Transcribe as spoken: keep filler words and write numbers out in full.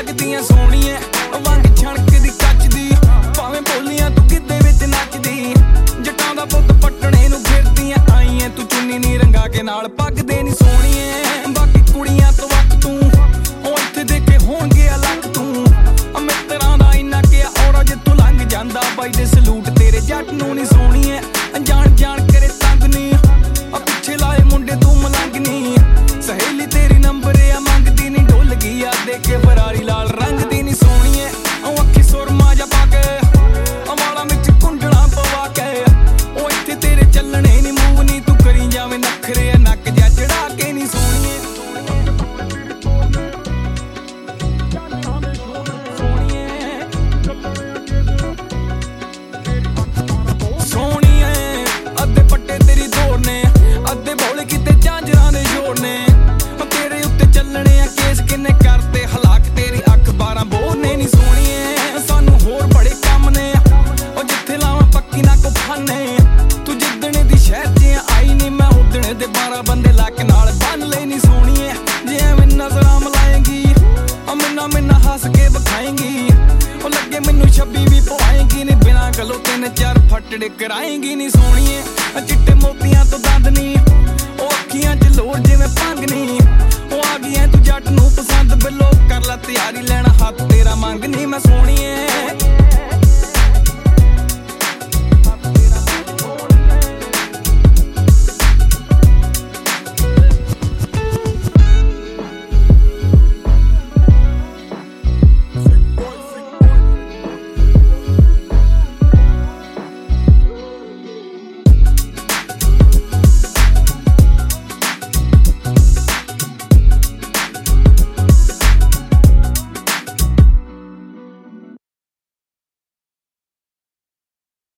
ਲੱਗਦੀਆਂ ਸੋਹਣੀਏ ਵਾਂਗ ਛਣਕਦੀ ਕੱਚਦੀ ਭਾਵੇਂ ਬੋਲੀਆਂ ਤੂੰ ਗਿੱਧੇ ਵਿੱਚ ਨੱਚਦੀ ਜੱਟਾਂ ਦਾ ਪੁੱਤ ਪੱਟਣੇ ਨੂੰ ਫਿਰਦੀਆਂ ਆਈਏ ਤੂੰ ਚੁੰਨੀ ਨੀ ਰੰਗਾ ਕੇ ਨਾਲ ਪੱਗ ਦੇ ਨੀ ਸੋਹਣੀਏ ਬਾਕੀ ਕੁੜੀਆਂ ਤੋਂ ਵੱਖ ਤੂੰ ਉਹ ਇੱਥੇ ਦੇ ਕੇ ਹੋਣਗੇ ਅਲੱਗ ਤੂੰ ਮਿੱਤਰਾਂ ਦਾ ਇੰਨਾ ਕਿਹਾ ਔਰਾ ਜੇ ਤੂੰ ਲੰਘ ਜਾਂਦਾ ਬਾਈ ਦੇ ਸਲੂਟ ਤੇਰੇ ਜੱਟ ਨੂੰ ਨੀ ਸੋਹਣੀਏ ਅਣਜਾਣ ਜਾਣ ਕਰੇ ਤੰਗ ਨੀ ਆ ਪਿੱਛੇ ਲਾਏ ਮੁੰਡੇ ਤੂੰ ਮਲੰਗ ਨੀ ਸਹੇਲੀ ਤੇਰੀ ਨੰਬਰ ਆ ਮੰਗਦੀ ਨੀ ਡੁੱਲ ਗਈ ਆ ਦੇ ਕੇ ਫਰਾਰੀ ਲਾਲ ਰੰਗ ਦੀ ਨੀ ਸੋਹਣੀਏ ਉਹ ਅੱਖੀ ਸੁਰਮਾ ਜਾ ਪਾ ਕੇ ਵਾਲਾਂ ਵਿੱਚ ਕੁੰਡਲਾਂ ਪਵਾ ਕੇ ਉਹ ਇੱਥੇ ਤੇਰੇ ਚੱਲਣੇ ਨੀ ਮੂੰਹ ਨੀ ਤੂੰ ਕਰੀ ਜਾਵੇਂ ਨਖਰੇ ਨੱਕ ਜਾ ਚੜਾ ਕੇ ਨੀ ਸੋਹਣੀਏ ਤੂੰ ਜਿੱਦਣੇ ਦੀ ਸ਼ਹਿਰ ਚ ਆਈ ਨੀ ਮੈਂ ਉਦਣੇ ਦੇ ਬਾਰਾਂ ਬੰਦੇ ਲੱਕ ਨਾਲ ਬੰਨ ਲੈ ਨੀ ਸੋਹਣੀਏ ਜੇ ਐਵੇਂ ਨਜ਼ਰਾਂ ਮਲਾਏਂਗੀ ਆ ਮਿੰਨਾ ਮਿੰਨਾ ਹੱਸ ਕੇ ਵਿਖਾਏਂਗੀ ਉਹ ਲੱਗੇ ਮੈਨੂੰ ਛੱਬੀ ਵੀ ਪਵਾਏਂਗੀ ਨੀ ਬਿਨਾਂ ਗੱਲੋਂ ਤਿੰਨ ਚਾਰ ਫੱਟੜੇ ਕਰਾਏਂਗੀ ਨੀ ਸੋਹਣੀਏ ਚਿੱਟੇ ਮੋਤੀਆਂ ਤੋਂ ਦੰਦ ਨੀ ਉਹ ਅੱਖੀਆਂ ਚ ਲੋੜ ਜਿਵੇਂ ਭੰਗ ਨੀ ਉਹ ਆ ਗਈ ਐ ਤੂੰ ਜੱਟ ਨੂੰ ਪਸੰਦ ਬਿੱਲੋ ਕਰ ਲੈ ਤਿਆਰੀ ਲੈਣਾ ਹੱਥ ਤੇਰਾ ਮੰਗ ਨੀ ਮੈਂ ਸੋਹਣੀਏ